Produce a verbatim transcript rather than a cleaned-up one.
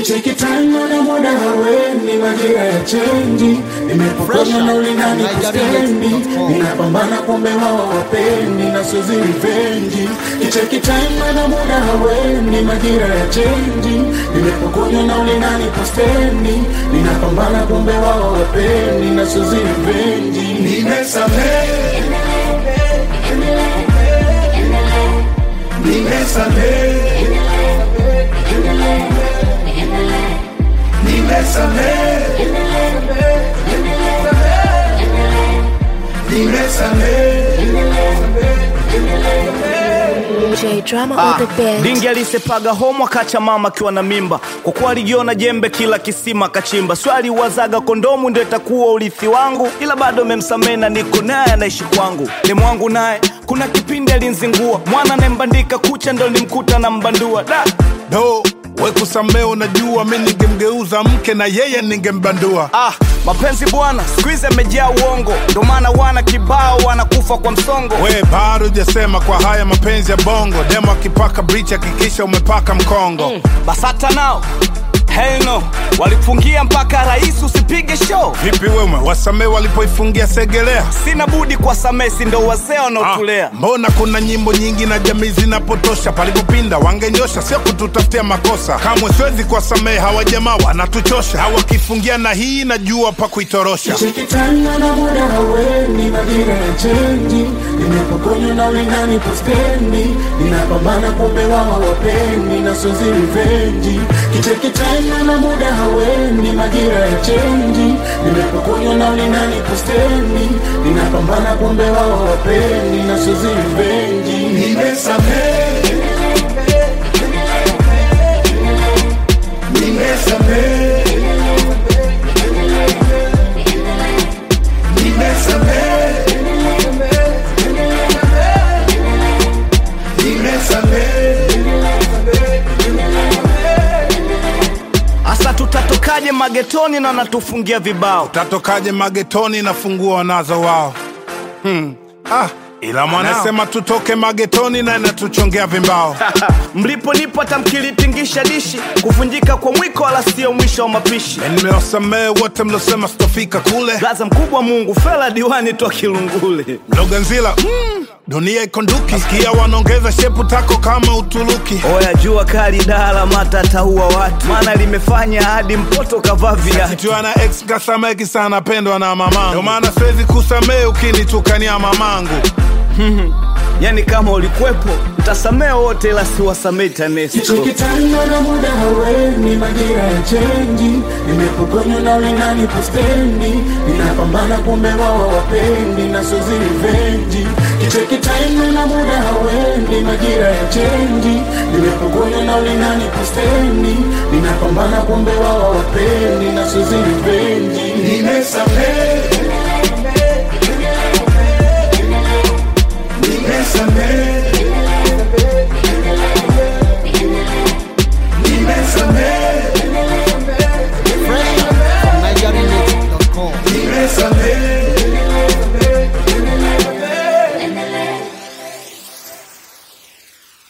Kicheki time na muda haweni majira ya change. Nimepokonywa na ulingani kustendi. Ninapambana kumbe wao wapendi na suzi revenge. Kicheki time na muda haweni majira ya change. Nimepokonywa na ulingani kustendi. Ninapambana kumbe wao wapendi na suzi revenge. Nimesamehe, nimesamehe, nimesamehe, nimesamehe. J Drama ah, on the bed. Dingi alisepaga homo akacha mama akiwa na mimba. Kwa kuwa alijiona jembe kila kisima kachimba. Swali wazaga kondomu ndio itakuwa urithi wangu. Ila bado memsamehe na niko naye anaishi kwangu. Demu wangu naye kuna kipindi alinzingua. Mwana nembandika kucha ndo nimkuta na mbandua. Da do we kusameo unajua mimi ningemgeuza mke na yeye ningembandua. Ah, mapenzi bwana squeeze amejaa uongo. Ndo maana wana kibao wanakufa kwa msongo. We bado hujasema kwa haya mapenzi ya bongo. Demo akipaka breach hakikisha umepaka mkongo. mm, Basata nao hell no, walifungia mpaka rais usipige show. Vipi wewe wasamee walipoifungia Segelea? Sina budi kwa samesi ndo wazee wanaotulea. Ah, mbona kuna nyimbo nyingi na jamii zinapotosha. Palipopinda wangenyosha sio kututafutia makosa. Kamwe siwezi kwa samee hawa jamaa wanatuchosha. Hawa kifungia na hii najua pa kuitorosha. Kicheki time na muda haweni majira ya change. Nimepokonywa na ulingani kustendi. Ninapambana kumbe wao wapendi na suzi revenge. Kicheki time na muda haweni majira ya change. Nimepokonywa na ulingani kustendi. Ninapambana kumbe wao wapendi na suzi revenge. Nimesamehe, nimesamehe, nimesamehe, nimesamehe. Asa tutatokaje magetoni na natufungia vibao? Tutatokaje magetoni na funguo wanazo wao? Hmm. Ah, ila mwanasema tutoke magetoni na natuchongea vimbao. Mlipo nipo atamkilitingisha dishi. Kuvunjika kwa mwiko wala sio mwisho wa mapishi. Nimewasamehe wote mlosema sitofika kule. Gaza mkubwa Mungu fela diwani toa Kilungule. Mloganzila mm, dunia ikonduki. Sikia wanaongeza shepu tako kama Uturuki. Oya jua kali dala mata ataua watu. Maana limefanya hadi mpoto kavaa viatu. Kitua na ex kasameki sana pendwa na mamangu. Ndio maana siwezi kusamehe ukinitukania mamangu. Yani kama ulikuwepo nitasamehe wote ila siwasamehe TANESCO. Kicheki time na muda haweni majira ya change. Nimepokonywa na ulingani kustendi. Ninapambana kumbe wao wapendi na suzi revenge. Kicheki time na muda haweni majira ya change. Nimepokonywa na ulingani kustendi. Ninapambana kumbe wao wapendi na suzi revenge. Nimesamehe, nimesamehe,